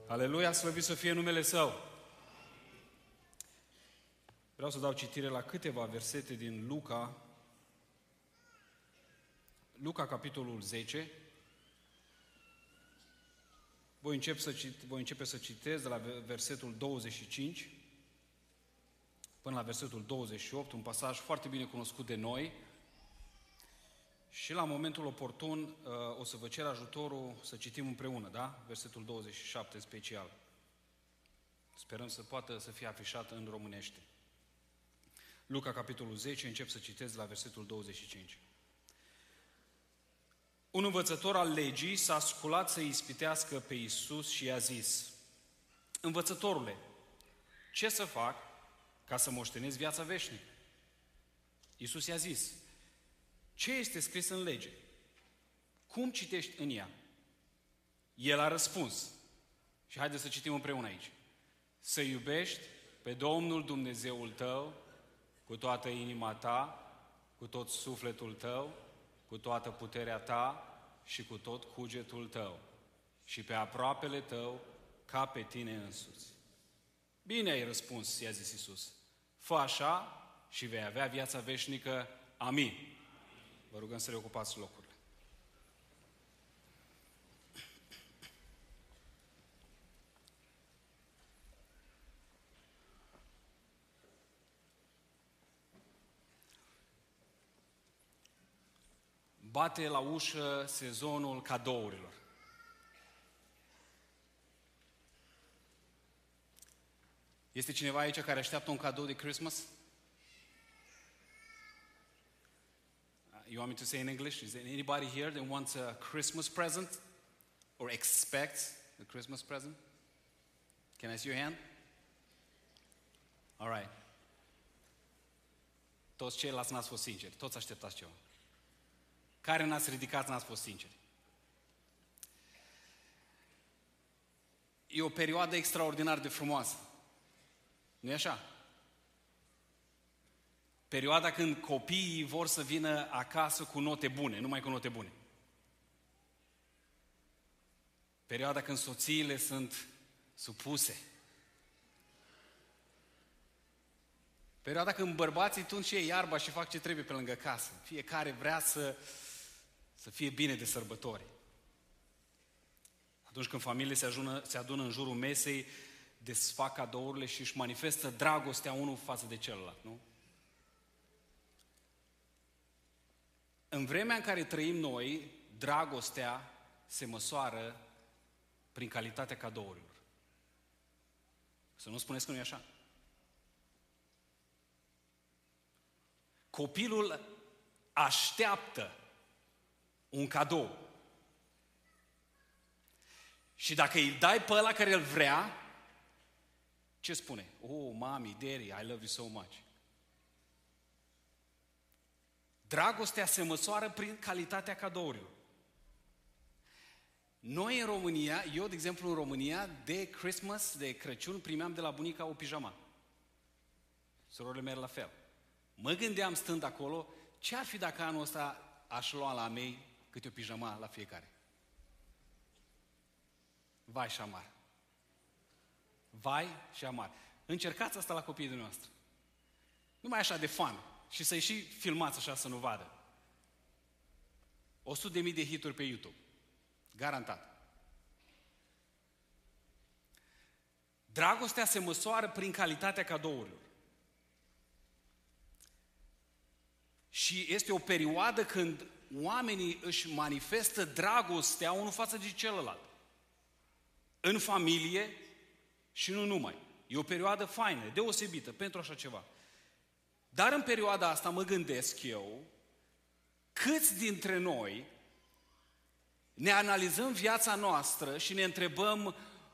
Aleluia, slăvit să fie numele Său! Vreau să dau citire la câteva versete din Luca. Luca, capitolul 10. Voi începe să citez de la versetul 25 până la versetul 28, un pasaj foarte bine cunoscut de noi. Și la momentul oportun o să vă cer ajutorul să citim împreună, da? Versetul 27 special. Sperăm să poată să fie afișat în românește. Luca, capitolul 10, încep să citez la versetul 25. Un învățător al legii s-a sculat să ispitească pe Iisus și i-a zis: Învățătorule, ce să fac ca să moștenesc viața veșnică? Iisus i-a zis: ce este scris în lege? Cum citești în ea? El a răspuns, și haideți să citim împreună aici: să iubești pe Domnul Dumnezeul tău cu toată inima ta, cu tot sufletul tău, cu toată puterea ta și cu tot cugetul tău, și pe aproapele tău ca pe tine însuți. Bine ai răspuns, i-a zis Iisus. Fă așa și vei avea viața veșnică. Amin. Vă rugăm să reocupați locurile. Bate la ușă sezonul cadourilor. Este cineva aici care așteaptă un cadou de Christmas? You want me to say in English? Is there anybody here that wants a Christmas present? Or expects a Christmas present? Can I see your hand? All right. Toți ceilalți n-ați fost sinceri. Toți așteptați ceva. Care n-ați ridicat, n-ați fost sinceri. E o perioadă extraordinar de frumoasă. Nu-i așa? Perioada când copiii vor să vină acasă cu note bune, numai cu note bune. Perioada când soțiile sunt supuse. Perioada când bărbații tund și ei iarba și fac ce trebuie pe lângă casă. Fiecare vrea să fie bine de sărbători. Atunci când familiile se adună în jurul mesei, desfac cadourile și își manifestă dragostea unul față de celălalt, nu? În vremea în care trăim noi, dragostea se măsoară prin calitatea cadourilor. Să nu spuneți că nu e așa. Copilul așteaptă un cadou. Și dacă îi dai pe ăla care îl vrea, ce spune? Oh, mami, daddy, I love you so much. Dragostea se măsoară prin calitatea cadourilor. Noi în România, eu de exemplu în România, de Christmas, de Crăciun, primeam de la bunica o pijama. Surorile mele la fel. Mă gândeam stând acolo, ce ar fi dacă anul ăsta aș lua la mei câte o pijama la fiecare? Vai și amar. Vai și amar. Încercați asta la copiii dumneavoastră. Numai așa de fan. Și să-i și filmați așa să nu vadă. 100.000 de hituri pe YouTube. Garantat. Dragostea se măsoară prin calitatea cadourilor. Și este o perioadă când oamenii își manifestă dragostea unul față de celălalt. În familie și nu numai. E o perioadă faină, deosebită pentru așa ceva. Dar în perioada asta mă gândesc eu, câți dintre noi ne analizăm viața noastră și ne întrebăm,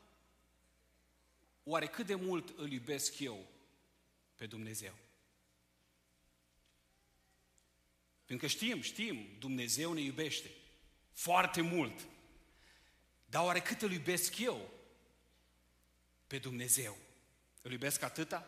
oare cât de mult îl iubesc eu pe Dumnezeu? Pentru că știm, Dumnezeu ne iubește foarte mult. Dar oare cât îl iubesc eu pe Dumnezeu? Îl iubesc atâta?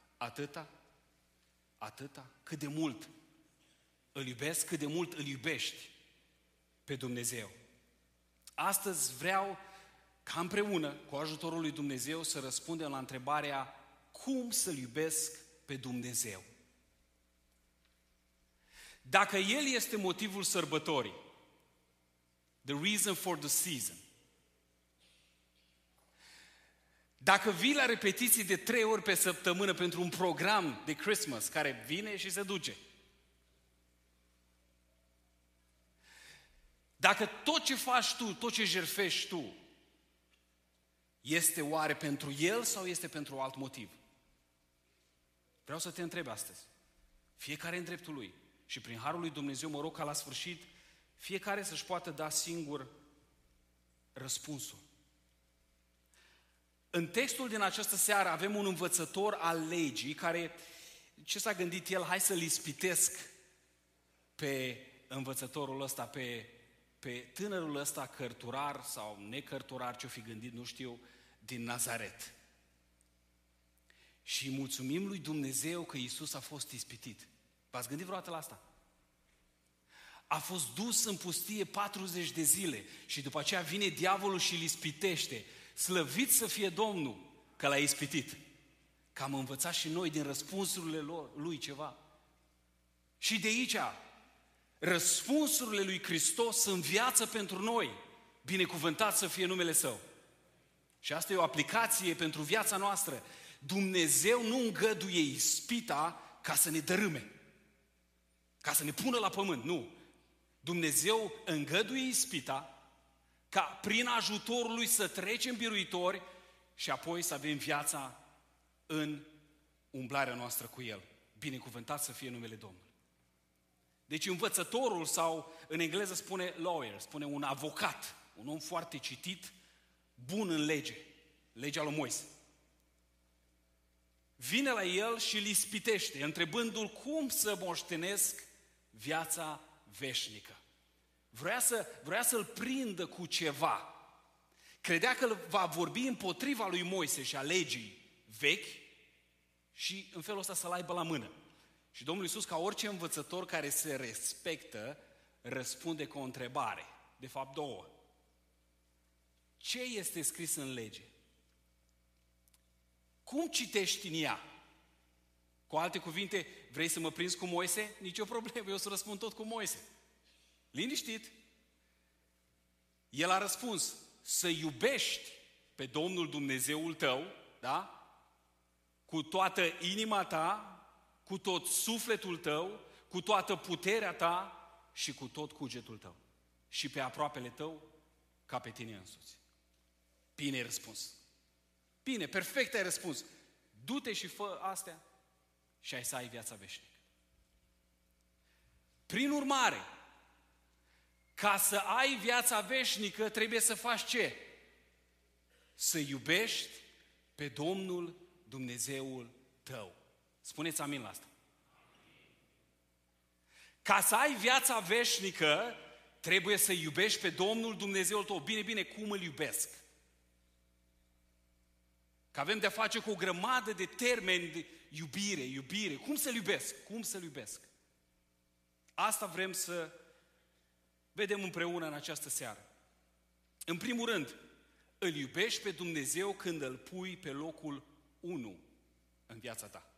Cât de mult îl iubesc, cât de mult îl iubești pe Dumnezeu. Astăzi vreau ca împreună, cu ajutorul lui Dumnezeu, să răspundem la întrebarea cum să-L iubesc pe Dumnezeu. Dacă El este motivul sărbătorii, the reason for the season, dacă vii la repetiții de 3 ori pe săptămână pentru un program de Christmas care vine și se duce, dacă tot ce faci tu, tot ce jertfești tu, este oare pentru El sau este pentru alt motiv? Vreau să te întreb astăzi. Fiecare în dreptul lui. Și prin harul lui Dumnezeu mă rog ca la sfârșit fiecare să-și poată da singur răspunsul. În textul din această seară avem un învățător al legii care, ce s-a gândit el, hai să-l ispitesc pe învățătorul ăsta, pe tânărul ăsta cărturar sau necărturar, ce-o fi gândit, nu știu, din Nazaret. Și mulțumim lui Dumnezeu că Iisus a fost ispitit. V-ați gândit vreodată la asta? A fost dus în pustie 40 de zile și după aceea vine diavolul și îl ispitește. Slăvit să fie Domnul că l-a ispitit. Că am învățat și noi din răspunsurile lui ceva. Și de aici, răspunsurile lui Hristos sunt viață pentru noi. Binecuvântat să fie numele Său. Și asta e o aplicație pentru viața noastră. Dumnezeu nu îngăduie ispita ca să ne dărâme, ca să ne pună la pământ, nu. Dumnezeu îngăduie ispita ca prin ajutorul Lui să trecem biruitori și apoi să avem viața în umblarea noastră cu El. Binecuvântat să fie numele Domnului. Deci învățătorul, sau în engleză spune lawyer, spune un avocat, un om foarte citit, bun în lege, legea lui Moise. Vine la el și îl ispitește, întrebându-l cum să moștenesc viața veșnică. Vrea să-l prindă cu ceva. Credea că va vorbi împotriva lui Moise și a legii vechi și în felul ăsta să-l aibă la mână. Și Domnul Iisus, ca orice învățător care se respectă, răspunde cu o întrebare. De fapt, 2. Ce este scris în lege? Cum citești în ea? Cu alte cuvinte, vrei să mă prinzi cu Moise? Nici o problemă, eu să răspund tot cu Moise. Liniștit. El a răspuns, să iubești pe Domnul Dumnezeul tău, da? Cu toată inima ta, cu tot sufletul tău, cu toată puterea ta și cu tot cugetul tău. Și pe aproapele tău ca pe tine însuți. Bine ai răspuns. Bine, perfect ai răspuns. Du-te și fă astea și ai să ai viața veșnică. Prin urmare, ca să ai viața veșnică, trebuie să faci ce? Să iubești pe Domnul Dumnezeul tău. Spuneți amin la asta. Ca să ai viața veșnică, trebuie să iubești pe Domnul Dumnezeul tău. Bine, cum îl iubesc? Că avem de-a face cu o grămadă de termeni de iubire. Cum să-L iubesc? Cum să-L iubesc? Asta vrem să vedem împreună în această seară. În primul rând, îl iubești pe Dumnezeu când îl pui pe locul 1 în viața ta.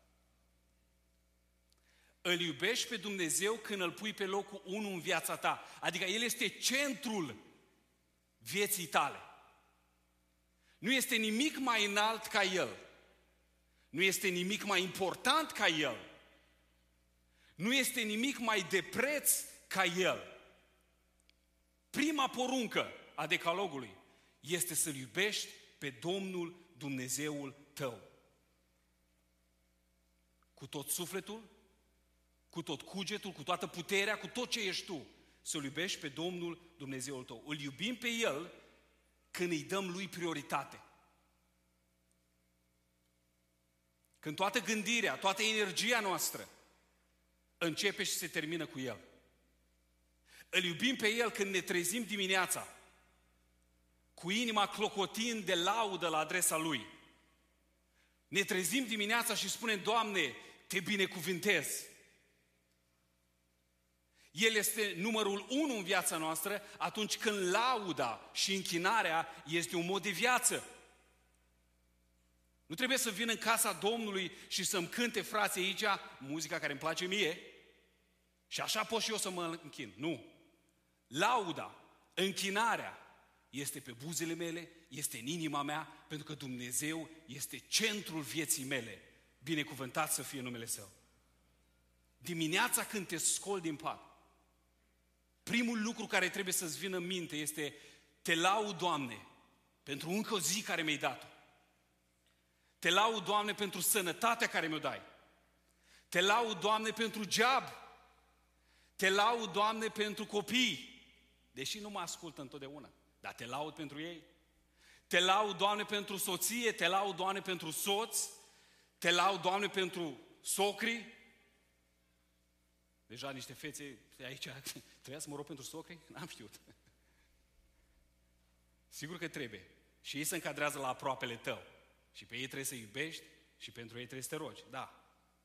Îl iubești pe Dumnezeu când îl pui pe locul 1 în viața ta. Adică El este centrul vieții tale. Nu este nimic mai înalt ca El. Nu este nimic mai important ca El. Nu este nimic mai de preț ca El. Prima poruncă a decalogului este să-L iubești pe Domnul Dumnezeul tău. Cu tot sufletul, cu tot cugetul, cu toată puterea, cu tot ce ești tu. Să-L iubești pe Domnul Dumnezeul tău. Îl iubim pe El când îi dăm Lui prioritate. Când toată gândirea, toată energia noastră începe și se termină cu El. Îl iubim pe El când ne trezim dimineața cu inima clocotind de laudă la adresa Lui. Ne trezim dimineața și spunem, Doamne, Te binecuvântez. El este numărul 1 în viața noastră atunci când lauda și închinarea este un mod de viață. Nu trebuie să vin în casa Domnului și să-mi cânte frații aici muzica care îmi place mie și așa pot și eu să mă închin. Nu. Lauda, închinarea este pe buzele mele, este în inima mea, pentru că Dumnezeu este centrul vieții mele. Binecuvântat să fie numele Său. Dimineața când te scoli din pat, primul lucru care trebuie să-ți vină în minte este: te laud, Doamne, pentru încă o zi care mi-ai dat-o. Te laud, Doamne, pentru sănătatea care mi-o dai. Te laud, Doamne, pentru job. Te laud, Doamne, pentru copii. Deși nu mă ascultă întotdeauna, dar te laud pentru ei. Te laud, Doamne, pentru soție. Te laud, Doamne, pentru soț. Te laud, Doamne, pentru socri. Deja niște fețe aici, trebuia să mă rog pentru socri? N-am știut. Sigur că trebuie. Și ei se încadrează la aproapele tău. Și pe ei trebuie să iubești și pentru ei trebuie să te rogi. Da.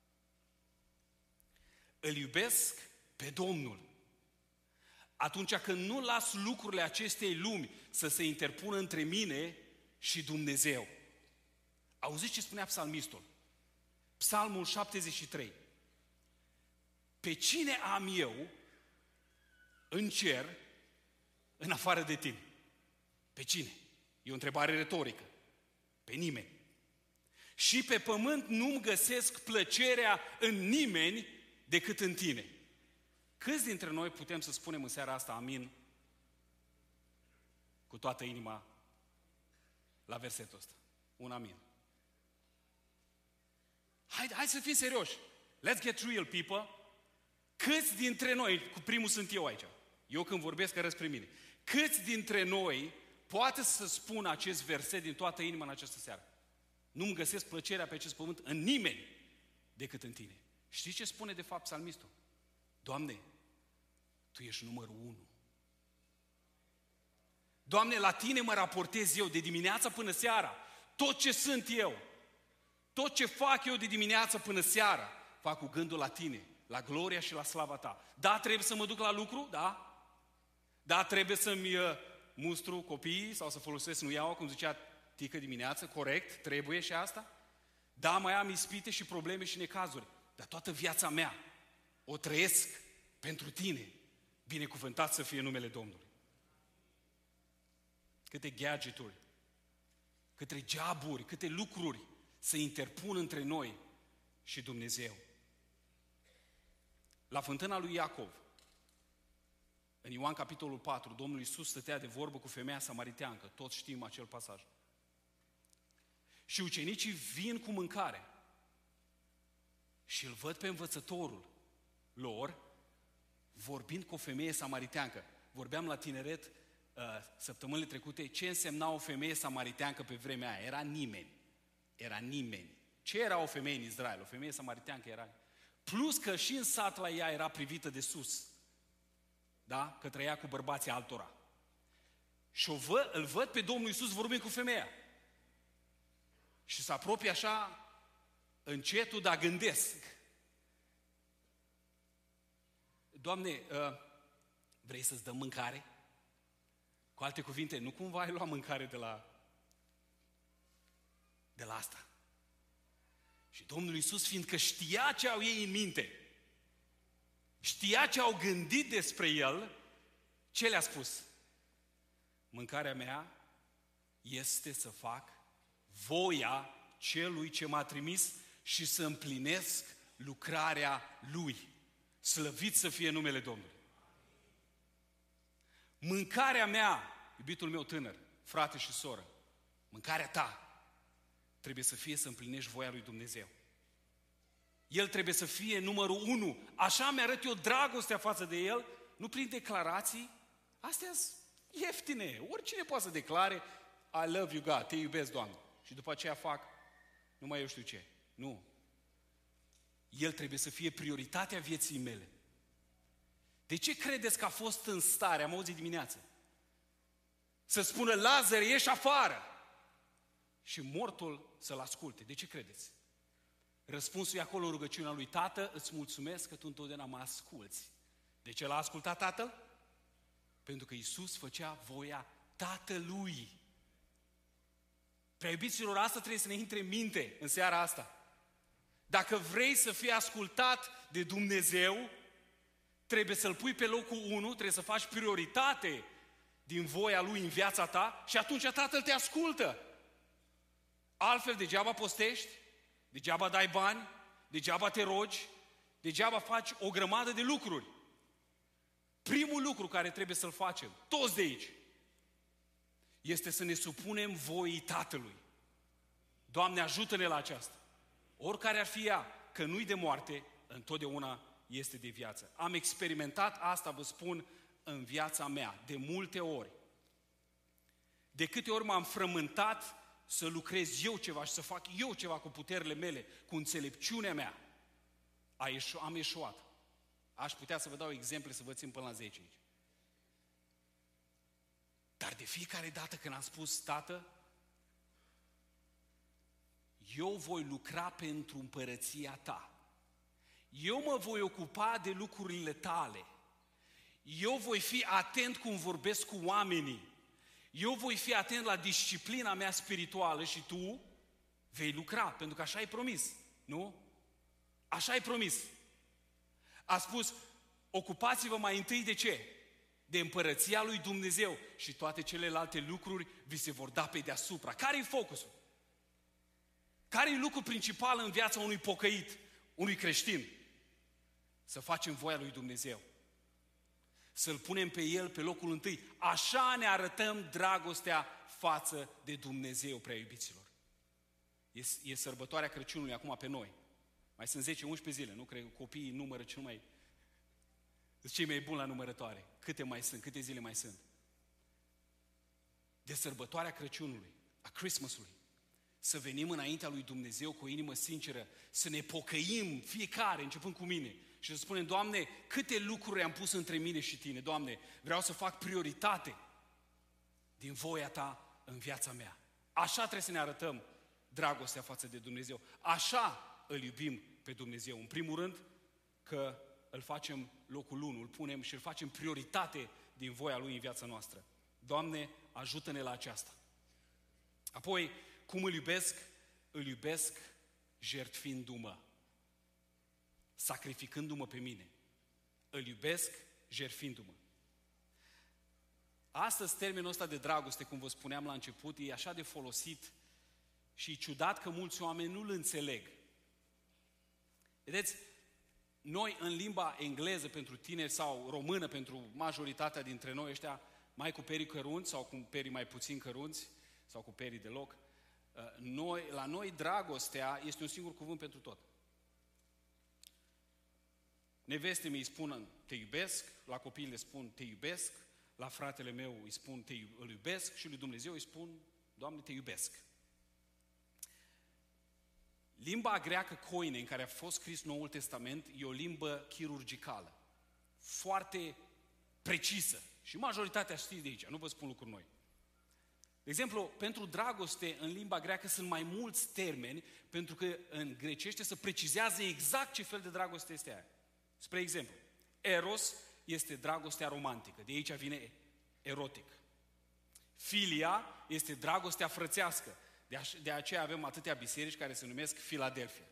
Îl iubesc pe Domnul. Atunci când nu las lucrurile acestei lumi să se interpună între mine și Dumnezeu. Auziți ce spunea psalmistul? Psalmul 73. Pe cine am eu în cer în afară de tine? Pe cine? E o întrebare retorică. Pe nimeni. Și pe pământ nu-mi găsesc plăcerea în nimeni decât în tine. Câți dintre noi putem să spunem în seara asta amin cu toată inima la versetul ăsta? Un amin. Hai să fim serioși. Let's get real, people. Câți dintre noi, cu primul sunt eu aici, eu când vorbesc arăt spre mine, câți dintre noi poate să spună acest verset din toată inima în această seară? Nu-mi găsesc plăcerea pe acest pământ în nimeni decât în tine. Știi ce spune de fapt psalmistul? Doamne, Tu ești numărul 1. Doamne, la Tine mă raportez eu de dimineața până seara. Tot ce sunt eu, tot ce fac eu de dimineață până seara, fac cu gândul la Tine, la gloria și la slava Ta. Da, trebuie să mă duc la lucru? Da. Da, trebuie să-mi mustru copiii sau să folosesc nuiaua, cum zicea Tică dimineață, corect, trebuie și asta. Da, mai am ispite și probleme și necazuri, dar toată viața mea o trăiesc pentru Tine. Binecuvântat să fie numele Domnului. Câte gadgeturi, câte joburi, câte lucruri se interpun între noi și Dumnezeu. La fântâna lui Iacov, în Ioan capitolul 4, Domnul Iisus stătea de vorbă cu femeia samariteancă. Toți știm acel pasaj. Și ucenicii vin cu mâncare și îl văd pe învățătorul lor vorbind cu o femeie samariteancă. Vorbeam la tineret săptămânile trecute ce însemna o femeie samariteancă pe vremea aia. Era nimeni. Era nimeni. Ce era o femeie în Israel? O femeie samariteancă era... Plus că și în sat la ea era privită de sus. Da? Că trăia cu bărbații altora. Și îl văd pe Domnul Iisus vorbind cu femeia. Și se apropie așa încetul, dar gândesc. Doamne, vrei să-ți dăm mâncare? Cu alte cuvinte, nu cumva ai luat mâncare de la asta. Și Domnul Iisus, fiindcă știa ce au ei în minte, știa ce au gândit despre El, ce le-a spus? Mâncarea mea este să fac voia Celui ce m-a trimis și să împlinesc lucrarea Lui. Slăvit să fie numele Domnului. Mâncarea mea, iubitul meu tânăr, frate și soră, mâncarea ta trebuie să fie să împlinești voia lui Dumnezeu. El trebuie să fie numărul 1. Așa mi-arăt eu dragostea față de El, nu prin declarații. Astea sunt ieftine. Oricine poate să declare I love you, God, te iubesc, Doamne. Și după aceea fac numai eu știu ce. Nu. El trebuie să fie prioritatea vieții mele. De ce credeți că a fost în stare, am auzit dimineață, să spună Lazar, ieși afară și mortul să-l asculte? De ce credeți? Răspunsul e acolo, rugăciunea lui: Tată, îți mulțumesc că Tu întotdeauna mă asculți De ce l-a ascultat Tatăl? Pentru că Iisus făcea voia Tatălui. Prea iubiților, asta trebuie să ne intre în minte în seara asta. Dacă vrei să fii ascultat de Dumnezeu, trebuie să-L pui pe locul 1, trebuie să faci prioritate din voia Lui în viața ta și atunci Tatăl te ascultă. Altfel, degeaba postești, degeaba dai bani, degeaba te rogi, degeaba faci o grămadă de lucruri. Primul lucru care trebuie să-l facem, toți de aici, este să ne supunem voii Tatălui. Doamne, ajută-ne la aceasta. Oricare ar fi ea, că nu-i de moarte, întotdeauna este de viață. Am experimentat asta, vă spun, în viața mea, de multe ori. De câte ori m-am frământat să lucrez eu ceva și să fac eu ceva cu puterile mele, cu înțelepciunea mea, am eșuat. Aș putea să vă dau exemple să vă țin până la 10 aici. Dar de fiecare dată când am spus, Tată, eu voi lucra pentru împărăția ta. Eu mă voi ocupa de lucrurile tale. Eu voi fi atent cum vorbesc cu oamenii. Eu voi fi atent la disciplina mea spirituală și tu vei lucra, pentru că așa ai promis, nu? Așa ai promis. A spus, ocupați-vă mai întâi de ce? De împărăția lui Dumnezeu și toate celelalte lucruri vi se vor da pe deasupra. Care-i focusul? Care-i lucrul principal în viața unui pocăit, unui creștin? Să facem voia lui Dumnezeu. Să-L punem pe El pe locul întâi. Așa ne arătăm dragostea față de Dumnezeu, prea iubiților. E sărbătoarea Crăciunului acum pe noi. Mai sunt 10-11 zile, nu? Cred că copiii numără cel mai... Cei mai buni la numărătoare. Câte mai sunt? Câte zile mai sunt? De sărbătoarea Crăciunului, a Christmasului. Să venim înaintea lui Dumnezeu cu o inimă sinceră, să ne pocăim fiecare, începând cu mine, și să spunem, Doamne, câte lucruri am pus între mine și Tine, Doamne, vreau să fac prioritate din voia Ta în viața mea. Așa trebuie să ne arătăm dragostea față de Dumnezeu. Așa îl iubim pe Dumnezeu. În primul rând, că îl facem locul 1, îl punem și îl facem prioritate din voia Lui în viața noastră. Doamne, ajută-ne la aceasta. Apoi, cum îl iubesc? Îl iubesc jertfindu-mă, sacrificându-mă pe mine. Îl iubesc jertfindu-mă. Astăzi, termenul ăsta de dragoste, cum vă spuneam la început, e așa de folosit și e ciudat că mulți oameni nu-l înțeleg. Vedeți, noi în limba engleză pentru tineri sau română pentru majoritatea dintre noi ăștia, mai cu perii cărunți sau cu perii mai puțin cărunți sau cu perii deloc, la noi dragostea este un singur cuvânt pentru tot. Neveste mi îi spun te iubesc, la copii le spun te iubesc, la fratele meu îi spun îl iubesc și lui Dumnezeu îi spun Doamne te iubesc. Limba greacă koine în care a fost scris Noul Testament e o limbă chirurgicală, foarte precisă și majoritatea știți de aici, nu vă spun lucruri noi. De exemplu, pentru dragoste în limba greacă sunt mai mulți termeni, pentru că în grecește se precizează exact ce fel de dragoste este aia. Spre exemplu, eros este dragostea romantică, de aici vine erotic. Filia este dragostea frățească, de aceea avem atâtea biserici care se numesc Filadelfia.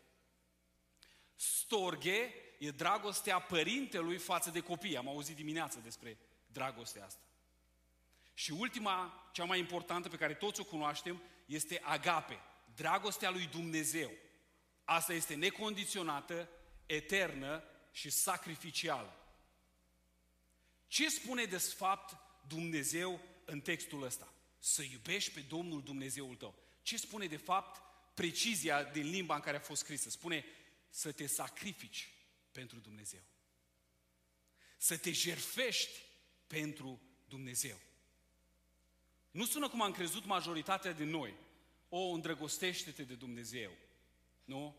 Storge e dragostea părintelui față de copii, am auzit dimineața despre dragostea asta. Și ultima, cea mai importantă pe care toți o cunoaștem, este agape, dragostea lui Dumnezeu. Asta este necondiționată, eternă și sacrificială. Ce spune de fapt Dumnezeu în textul ăsta? Să iubești pe Domnul Dumnezeul tău. Ce spune de fapt precizia din limba în care a fost scrisă? Spune să te sacrifici pentru Dumnezeu. Să te jertfești pentru Dumnezeu. Nu sună cum am crezut majoritatea din noi. Îndrăgostește-te de Dumnezeu. Nu?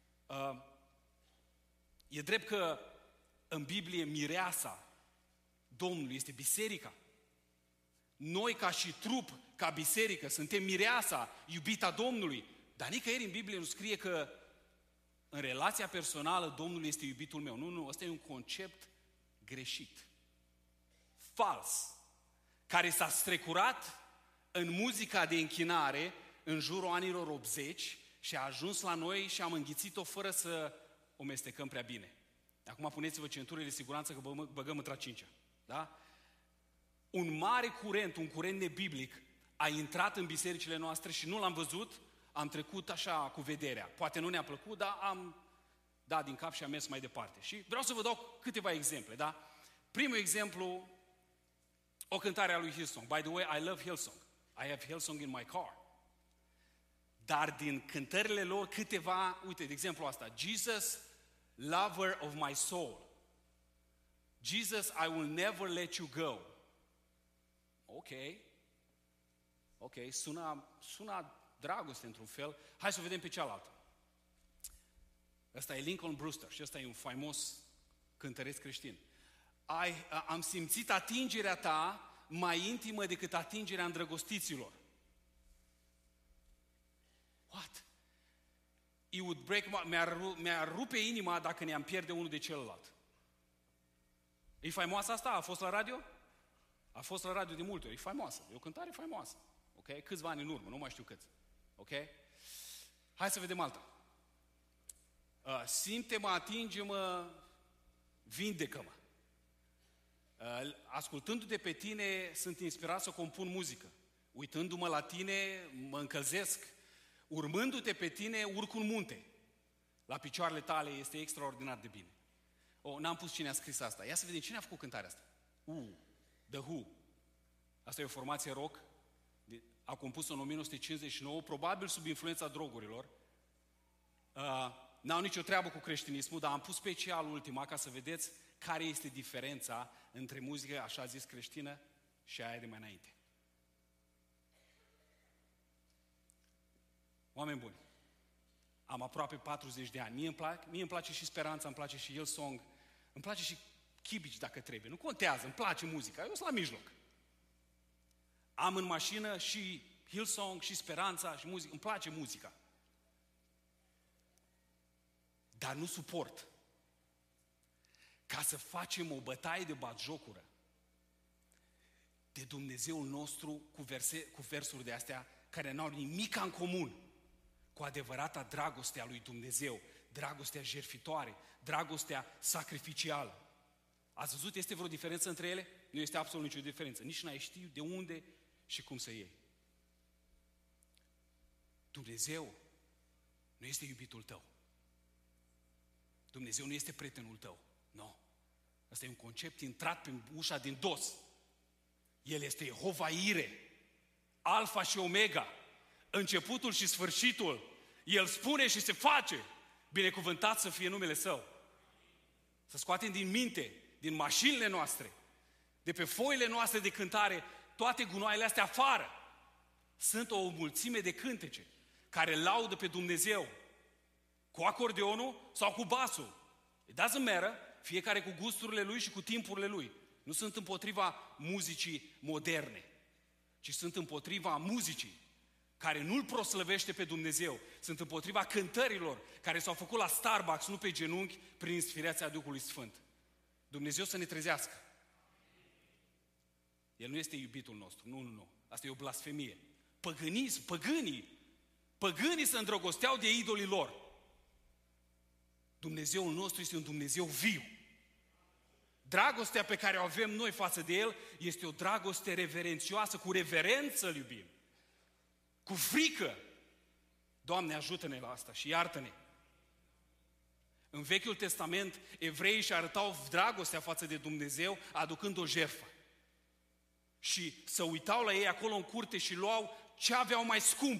E drept că în Biblie mireasa Domnului este biserica. Noi ca și trup, ca biserică, suntem mireasa, iubita Domnului. Dar nicăieri în Biblie nu scrie că în relația personală Domnul este iubitul meu. Nu, ăsta e un concept greșit, fals, care s-a strecurat în muzica de închinare în jurul anilor 80 și a ajuns la noi și am înghițit-o fără să o mestecăm prea bine. Acum puneți-vă centurile de siguranță că băgăm într-a cincea. Da? Un mare curent, un curent nebiblic, a intrat în bisericile noastre și nu l-am văzut, am trecut așa cu vederea. Poate nu ne-a plăcut, dar am dat din cap și am mers mai departe. Și vreau să vă dau câteva exemple. Da? Primul exemplu, o cântare a lui Hillsong. By the way, I love Hillsong. I have Hillsong in my car. Dar din cântările lor câteva, uite, de exemplu asta, Jesus, lover of my soul. Jesus, I will never let you go. Ok, sună dragoste într-un fel. Hai să vedem pe cealaltă. Ăsta e Lincoln Brewster și ăsta e un faimos cântăreț creștin. Am simțit atingerea ta mai intimă decât atingerea îndrăgostiților. What? It would break mi-ar rupe inima dacă ne-am pierde unul de celălalt. E faimoasă asta? A fost la radio? A fost la radio de multe ori. E faimoasă. E o cântare faimoasă. Ok? Câțiva ani în urmă, nu mai știu câți. Ok? Hai să vedem alta. Simte-mă, atinge-mă, vindecă-mă. Ascultându-te pe tine, sunt inspirat să compun muzică. Uitându-mă la tine, mă încălzesc. Urmându-te pe tine, urc un munte. La picioarele tale este extraordinar de bine. N-am pus cine a scris asta. Ia să vedem cine a făcut cântarea asta. The Who. Asta e o formație rock. A compus-o în 1959, probabil sub influența drogurilor. N-au nicio treabă cu creștinismul, dar am pus special ultima ca să vedeți care este diferența între muzică, așa zis, creștină și aia de mai înainte. Oameni buni, am aproape 40 de ani. Mie îmi place și Speranța, îmi place și Hillsong, îmi place și Chibici dacă trebuie. Nu contează, îmi place muzica, eu sunt la mijloc. Am în mașină și Hillsong, și Speranța, și muzică. Îmi place muzica. Dar nu suport ca să facem o bătaie de batjocură de Dumnezeul nostru cu versuri de astea care n-au nimic în comun cu adevărata dragostea lui Dumnezeu, dragostea jertfitoare, dragostea sacrificială. Ați văzut, este vreo diferență între ele? Nu este absolut nicio diferență. Nici n-ai ști de unde și cum să iei. Dumnezeu nu este iubitul tău. Dumnezeu nu este prietenul tău. Nu. Asta e un concept intrat pe ușa din dos. El este Jehova Ire, Alfa și Omega, începutul și sfârșitul. El spune și se face. Binecuvântat să fie numele Său. Să scoatem din minte, din mașinile noastre, de pe foile noastre de cântare, toate gunoaiele astea afară. Sunt o mulțime de cântece care laudă pe Dumnezeu cu acordeonul sau cu basul. It doesn't matter, fiecare cu gusturile lui și cu timpurile lui. Nu sunt împotriva muzicii moderne, ci sunt împotriva muzicii care nu-L proslăvește pe Dumnezeu. Sunt împotriva cântărilor care s-au făcut la Starbucks, nu pe genunchi, prin inspirația Duhului Sfânt. Dumnezeu să ne trezească. El nu este iubitul nostru. Nu. Asta e o blasfemie. Păgânii se îndrăgosteau de idolii lor. Dumnezeul nostru este un Dumnezeu viu. Dragostea pe care o avem noi față de El este o dragoste reverențioasă, cu reverență îl iubim. Cu frică. Doamne, ajută-ne la asta și iartă-ne. În Vechiul Testament, evreii își arătau dragostea față de Dumnezeu aducând o jertfă. Și se uitau la ei acolo în curte și luau ce aveau mai scump.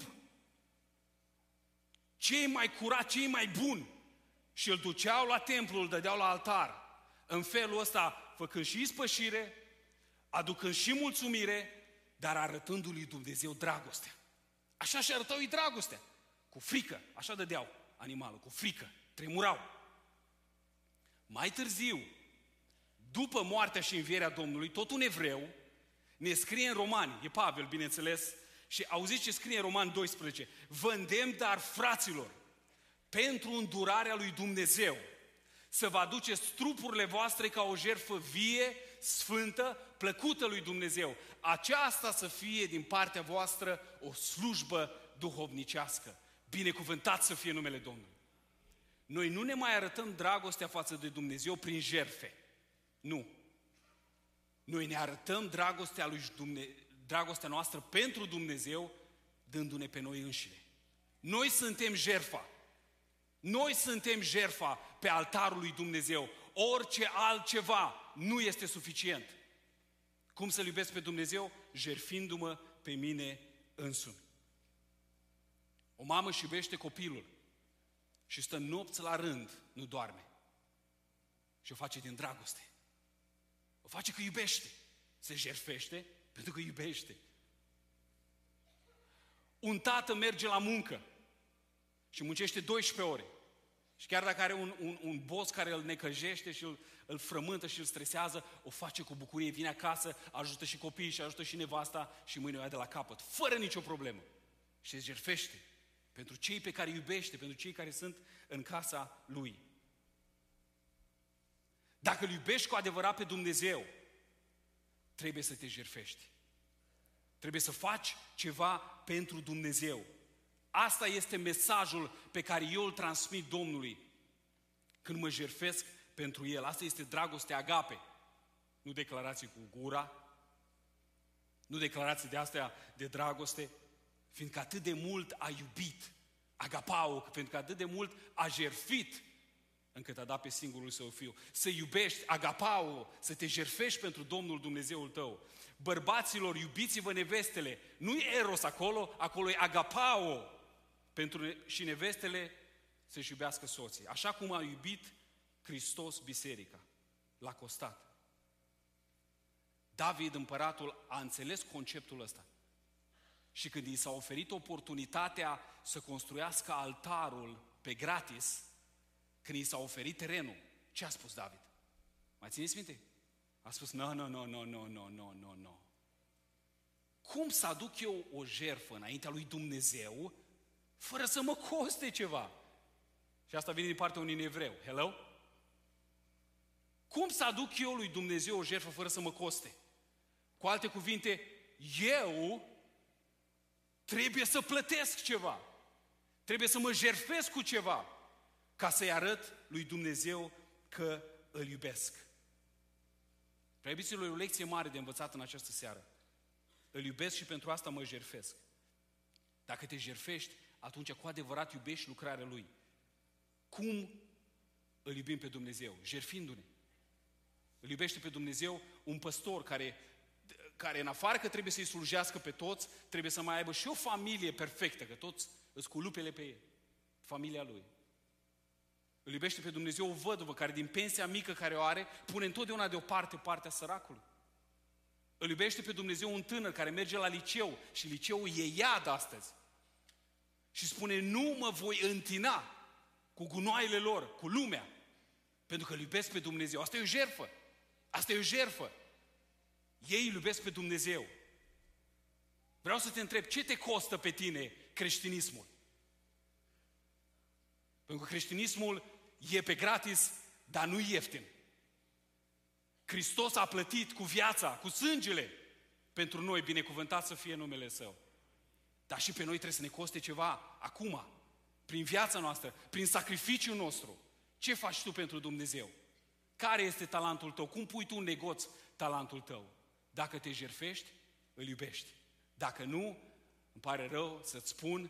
Ce e mai curat, ce e mai bun. Și îl duceau la templu, îl dădeau la altar. În felul ăsta, făcând și ispășire, aducând și mulțumire, dar arătându-lui Dumnezeu dragostea. Așa și arătau ei dragostea. Cu frică, așa dădeau animalul, cu frică, tremurau. Mai târziu, după moartea și învierea Domnului, tot un evreu ne scrie în Romani, e Pavel, bineînțeles, și auziți ce scrie în Romani 12. Vă îndemn, dar fraților, pentru îndurarea lui Dumnezeu, să vă aduceți trupurile voastre ca o jertfă vie, sfântă, plăcută lui Dumnezeu. Aceasta să fie din partea voastră o slujbă duhovnicească. Binecuvântat să fie numele Domnului. Noi nu ne mai arătăm dragostea față de Dumnezeu prin jertfe. Nu. Noi ne arătăm dragostea noastră pentru Dumnezeu dându-ne pe noi înșine. Noi suntem jertfa. Noi suntem jertfa pe altarul lui Dumnezeu. Orice altceva nu este suficient. Cum să-L iubesc pe Dumnezeu? Jertfindu-mă pe mine însumi. O mamă își iubește copilul și stă nopți la rând, nu doarme. Și o face din dragoste. O face că iubește. Se jertfește pentru că iubește. Un tată merge la muncă și muncește 12 ore. Și chiar dacă are un boss care îl necăjește și îl frământă și îl stresează, o face cu bucurie, vine acasă, ajută și copiii și ajută și nevasta și mâine o ia de la capăt, fără nicio problemă. Și se jertfește pentru cei pe care îi iubește, pentru cei care sunt în casa lui. Dacă îl iubești cu adevărat pe Dumnezeu, trebuie să te jertfești. Trebuie să faci ceva pentru Dumnezeu. Asta este mesajul pe care eu îl transmit Domnului când mă jertfesc pentru El. Asta este dragostea agape. Nu declarații cu gura, nu declarații de astea de dragoste, fiindcă atât de mult a iubit, agapao, pentru că atât de mult a jertfit, încât a dat pe singurul Său Fiu. Să iubești, agapao, să te jertfești pentru Domnul Dumnezeul tău. Bărbaților, iubiți-vă nevestele. Nu e eros acolo, acolo e agapao. Și nevestele să-și iubească soții. Așa cum a iubit Hristos biserica. L-a costat. David, împăratul, a înțeles conceptul ăsta. Și când i s-a oferit oportunitatea să construiască altarul pe gratis, când i s-a oferit terenul, ce a spus David? Mai țineți minte? A spus, no. Cum să aduc eu o jertfă înaintea lui Dumnezeu fără să mă coste ceva? Și asta vine din partea unui evreu. Hello? Cum să aduc eu lui Dumnezeu o jertfă fără să mă coste? Cu alte cuvinte, eu trebuie să plătesc ceva. Trebuie să mă jertfesc cu ceva ca să-i arăt lui Dumnezeu că îl iubesc. Preiubiților, e o lecție mare de învățat în această seară. Îl iubesc și pentru asta mă jertfesc. Dacă te jertfești, atunci cu adevărat iubești lucrarea Lui. Cum îl iubim pe Dumnezeu? Jertfindu-ne. Îl iubește pe Dumnezeu un păstor care în afară că trebuie să-i slujească pe toți, trebuie să mai aibă și o familie perfectă, că toți îți cu lupele pe ei. Familia lui. Îl iubește pe Dumnezeu o văduvă care din pensia mică care o are, pune întotdeauna deoparte partea săracului. Îl iubește pe Dumnezeu un tânăr care merge la liceu și liceul e iad astăzi. Și spune, nu mă voi întina cu gunoaiele lor, cu lumea, pentru că îl iubesc pe Dumnezeu. Asta e o jertfă. Asta e o jertfă. Ei îl iubesc pe Dumnezeu. Vreau să te întreb, ce te costă pe tine creștinismul? Pentru că creștinismul e pe gratis, dar nu ieftin. Hristos a plătit cu viața, cu sângele pentru noi, binecuvântat să fie numele Său. Dar și pe noi trebuie să ne coste ceva acum, prin viața noastră, prin sacrificiul nostru. Ce faci tu pentru Dumnezeu? Care este talentul tău? Cum pui tu în negoț talentul tău? Dacă te jertfești, îl iubești. Dacă nu, îmi pare rău să-ți spun,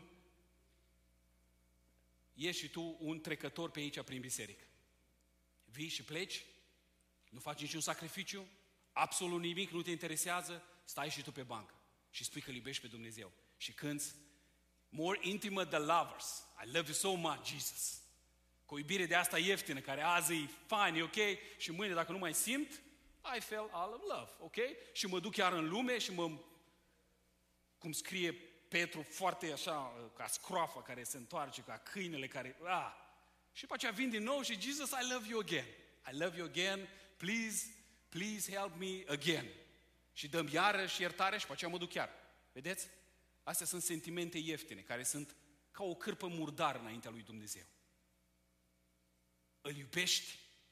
ești și tu un trecător pe aici prin biserică. Vii și pleci, nu faci niciun sacrificiu, absolut nimic, nu te interesează, stai și tu pe bancă și spui că îl iubești pe Dumnezeu. Și cânți, more intimate than lovers, I love you so much, Jesus. Cu o iubire de asta ieftină, care azi e fine, e ok, și mâine dacă nu mai simt, I fell out of love, ok? Și mă duc chiar în lume și cum scrie Petru, foarte așa, ca scroafa care se întoarce, ca câinele care, Și după aceea vin din nou și Jesus, I love you again. I love you again, please help me again. Și dăm iarăși iertare și după aceea mă duc chiar. Vedeți? Astea sunt sentimente ieftine, care sunt ca o cârpă murdară înaintea lui Dumnezeu. Îl iubești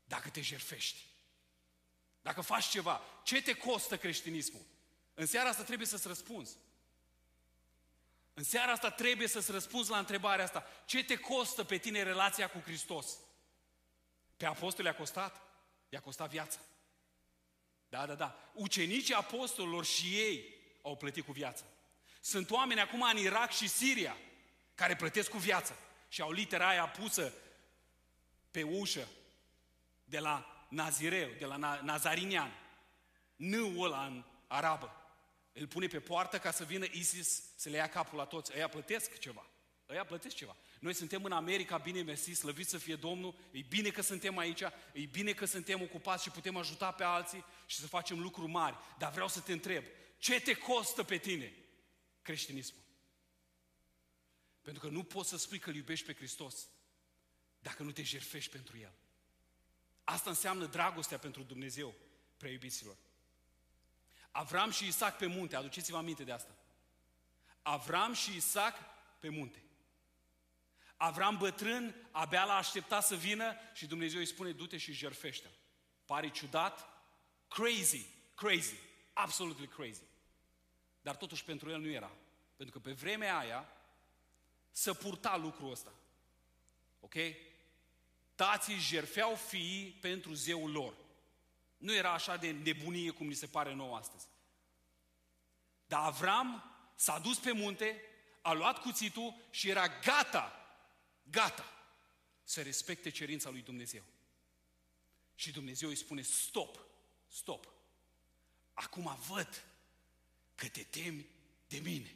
dacă te jertfești. Dacă faci ceva, ce te costă creștinismul? În seara asta trebuie să-ți răspunzi. În seara asta trebuie să-ți răspunzi la întrebarea asta. Ce te costă pe tine relația cu Hristos? Pe apostoli i-a costat viața. Da. Ucenicii apostolilor și ei au plătit cu viața. Sunt oameni acum în Irak și Siria care plătesc cu viața și au litera aia pusă pe ușă de la Nazireu, de la Nazarinian. N-ul ăla în arabă. Îl pune pe poartă ca să vină ISIS să le ia capul la toți. Ăia plătesc ceva. Noi suntem în America, bine mersi, slăvit să fie Domnul, e bine că suntem aici, e bine că suntem ocupați și putem ajuta pe alții și să facem lucruri mari. Dar vreau să te întreb, ce te costă pe tine creștinismul? Pentru că nu poți să spui că îl iubești pe Hristos dacă nu te jertfești pentru El. Asta înseamnă dragostea pentru Dumnezeu, prea iubiților. Avram și Isaac pe munte, aduceți-vă aminte de asta. Avram și Isaac pe munte. Avram bătrân, abia l-a așteptat să vină și Dumnezeu îi spune, du-te și jertfește-l. Pare ciudat, crazy, absolutely crazy. Dar totuși pentru el nu era. Pentru că pe vremea aia să purta lucrul ăsta. Ok? Tații jertfeau fiii pentru zeul lor. Nu era așa de nebunie cum ni se pare nouă astăzi. Dar Avram s-a dus pe munte, a luat cuțitul și era gata să respecte cerința lui Dumnezeu. Și Dumnezeu îi spune, stop. Acum văd că te temi de mine.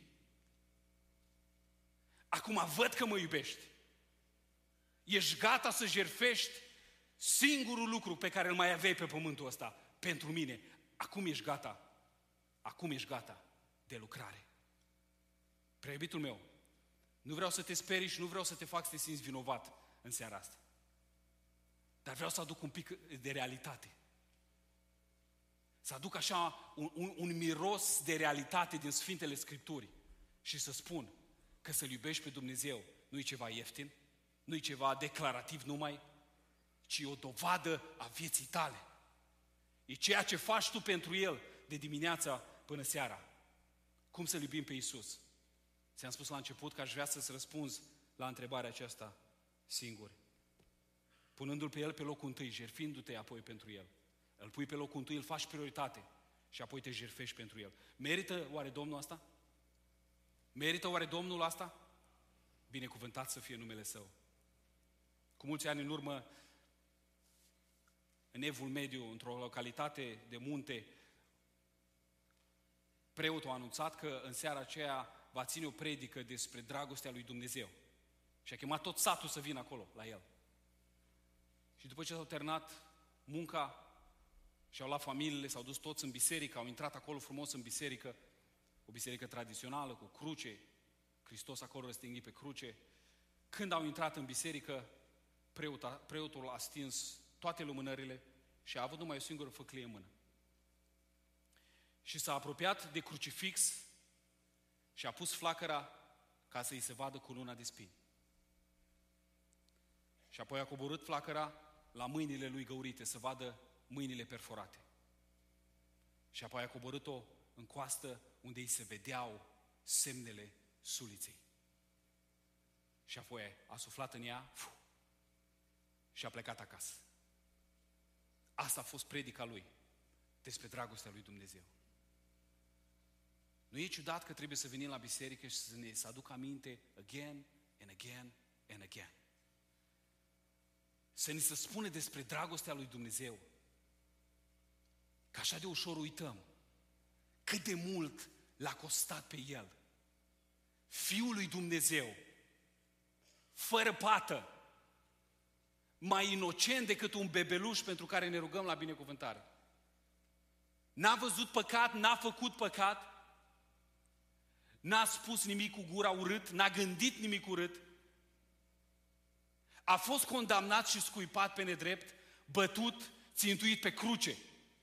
Acum văd că mă iubești. Ești gata să jertfești singurul lucru pe care îl mai aveai pe pământul ăsta pentru mine. Acum ești gata de lucrare. Prea iubitul meu, nu vreau să te sperii și nu vreau să te fac să te simți vinovat în seara asta. Dar vreau să aduc un pic de realitate. Să aduc așa un miros de realitate din Sfintele Scripturii și să spun că să-L iubești pe Dumnezeu nu e ceva ieftin, nu e ceva declarativ numai, ci o dovadă a vieții tale. E ceea ce faci tu pentru El de dimineața până seara. Cum să-L iubim pe Iisus? Ți-am spus la început că aș vrea să-ți răspunzi la întrebarea aceasta singur. Punându-L pe El pe locul întâi, jertfindu-te apoi pentru El. Îl pui pe locul întâi, îl faci prioritate și apoi te jertfești pentru El. Merită oare Domnul asta? Merită oare Domnul asta? Binecuvântat să fie numele Său. Cu mulți ani în urmă, în Evul Mediu, într-o localitate de munte, preotul a anunțat că în seara aceea va ține o predică despre dragostea lui Dumnezeu. Și a chemat tot satul să vină acolo, la el. Și după ce s-au terminat munca și au luat familiile, s-au dus toți în biserică, au intrat acolo frumos în biserică, o biserică tradițională, cu cruce, Hristos acolo răstignit pe cruce. Când au intrat în biserică, preotul a stins toate lumânările și a avut numai o singură făclie în mână. Și s-a apropiat de crucifix și a pus flacăra ca să-i se vadă cununa de spini. Și apoi a coborât flacăra la mâinile lui găurite, să vadă mâinile perforate. Și apoi a coborât-o în coastă unde îi se vedeau semnele suliței. Și apoi a suflat în ea și a plecat acasă. Asta a fost predica lui despre dragostea lui Dumnezeu. Nu e ciudat că trebuie să venim la biserică și să aducă aminte again and again and again. Să ni se spune despre dragostea lui Dumnezeu. Că așa de ușor uităm cât de mult l-a costat pe El. Fiul lui Dumnezeu, fără pată, mai inocent decât un bebeluș pentru care ne rugăm la binecuvântare. N-a văzut păcat, n-a făcut păcat, n-a spus nimic cu gura urât, n-a gândit nimic urât, a fost condamnat și scuipat pe nedrept, bătut, țintuit pe cruce.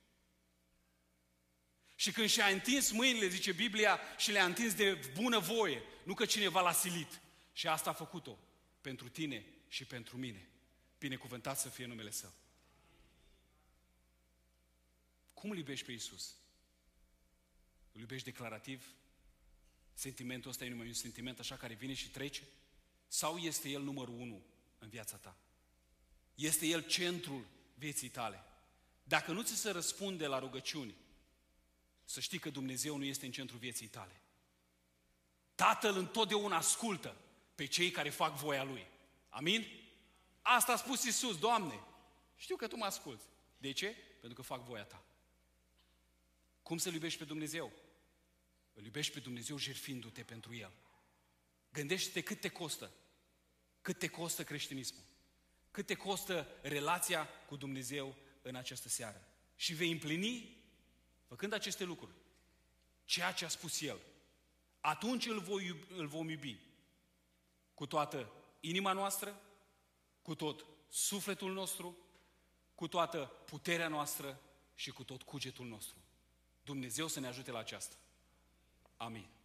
Și când și-a întins mâinile, zice Biblia, și le-a întins de bună voie, nu că cineva l-a silit. Și asta a făcut-o pentru tine și pentru mine. Binecuvântat să fie numele Său. Cum îl iubești pe Iisus? Îl iubești declarativ? Sentimentul ăsta e numai un sentiment așa care vine și trece? Sau este El numărul 1 în viața ta? Este El centrul vieții tale? Dacă nu ți se răspunde la rugăciuni, să știi că Dumnezeu nu este în centrul vieții tale. Tatăl întotdeauna ascultă pe cei care fac voia Lui. Amin? Asta a spus Iisus: Doamne, știu că Tu mă asculți. De ce? Pentru că fac voia Ta. Cum să-L iubești pe Dumnezeu? Îl iubești pe Dumnezeu jertfindu-te pentru El. Gândește-te cât te costă. Cât te costă creștinismul. Cât te costă relația cu Dumnezeu în această seară. Și vei împlini, făcând aceste lucruri, ceea ce a spus El. Atunci îl vom iubi cu toată inima noastră, cu tot sufletul nostru, cu toată puterea noastră și cu tot cugetul nostru. Dumnezeu să ne ajute la aceasta. Amin.